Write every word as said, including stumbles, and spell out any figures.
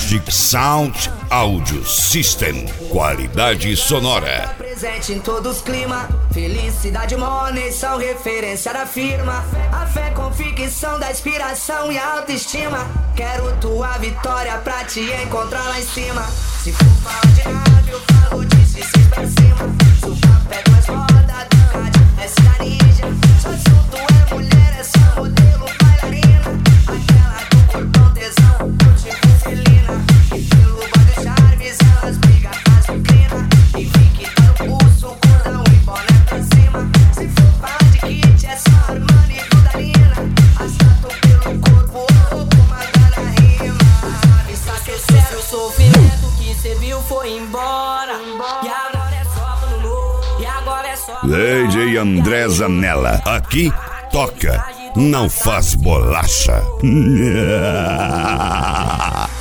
Magic Sound Audio System. Qualidade sonora. Presente em todos os climas. Felicidade e money são referência da firma. A fé, convicção da inspiração e autoestima. Quero tua vitória pra te encontrar lá em cima. Se for falar de nave, eu falo de xixi pra cima. Se o papo é duas rodas, rádio é cidade ninja. Só assunto é mulher, é só modelo, bailarina. Aquela do corpão tesão, do tipo felina. E pelo lugar do charmes, elas brigam, faz inclina. E fique tá no pulso, cordão e boné pra cima. Se for falar de kit, é só Armani e Dudalina. Assalto pelo corpo, comanda na rima. Sabe, sabe, eu sei seu sofrimento que cê viu foi embora. E agora é só no novo. E agora é só D J André Zanella. Aqui toca, não faz bolacha.